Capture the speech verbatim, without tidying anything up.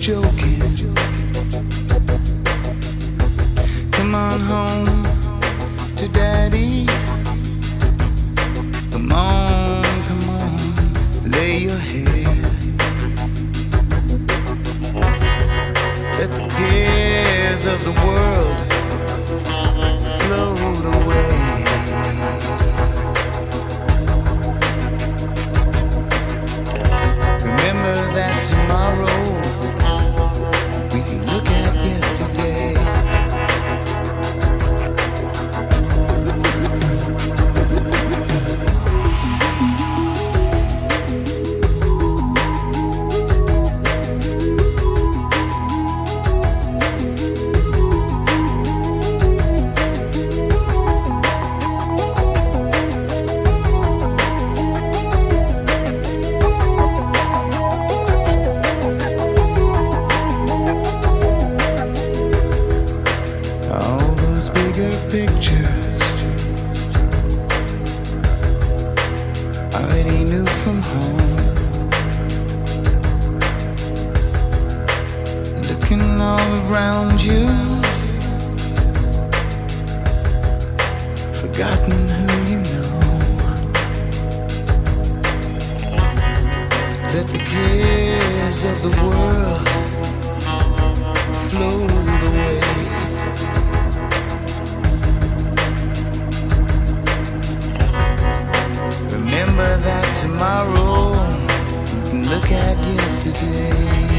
joking. Come on home to daddy. Come on, come on, lay your head. Let the cares of the world float away. Remember that tomorrow we can look at yesterday. Pictures already knew from home. Looking all around you, forgotten who you know. Let the cares of the world float away. Remember that tomorrow we can look at yesterday.